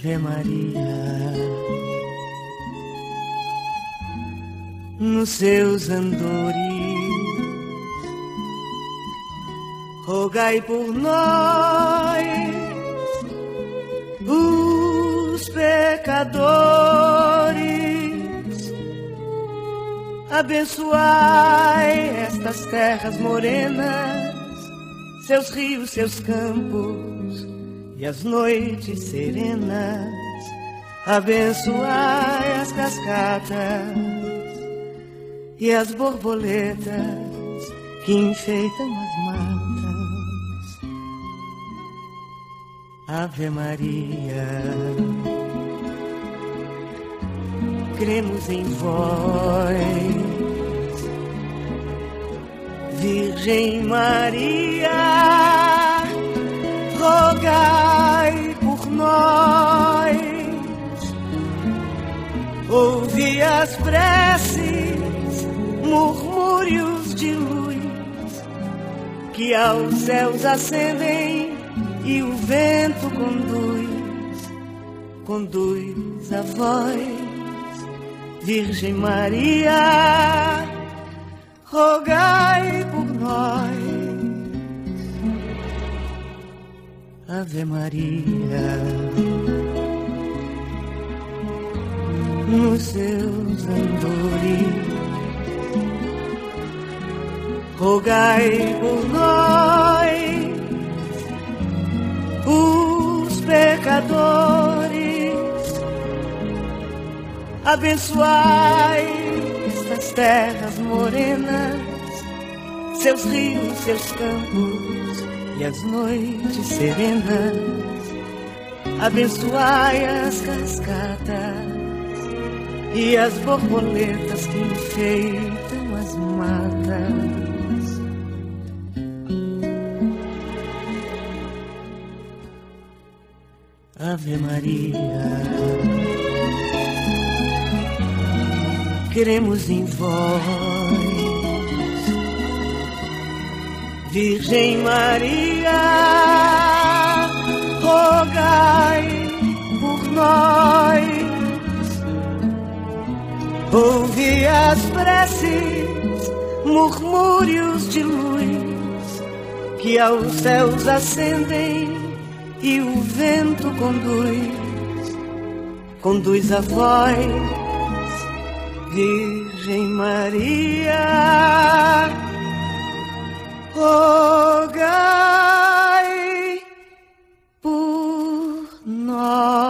Ave Maria, nos seus andores, rogai por nós, os pecadores. Abençoai estas terras morenas, seus rios, seus campos e as noites serenas. Abençoai as cascatas e as borboletas que enfeitam as matas. Ave Maria, cremos em vós, Virgem Maria, rogai por nós. Ouvi as preces, murmúrios de luz que aos céus ascendem e o vento conduz a vós. Virgem Maria, rogai por nós. Ave Maria, nos seus andores, rogai por nós, os pecadores. Abençoai estas terras morenas, seus rios, seus campos e as noites serenas. Abençoai as cascatas e as borboletas que enfeitam as matas. Ave Maria, queremos em vós, Virgem Maria, rogai por nós. Ouvi as preces, murmúrios de luz que aos céus ascendem e o vento conduz a vós. Virgem Maria, rogai por nós.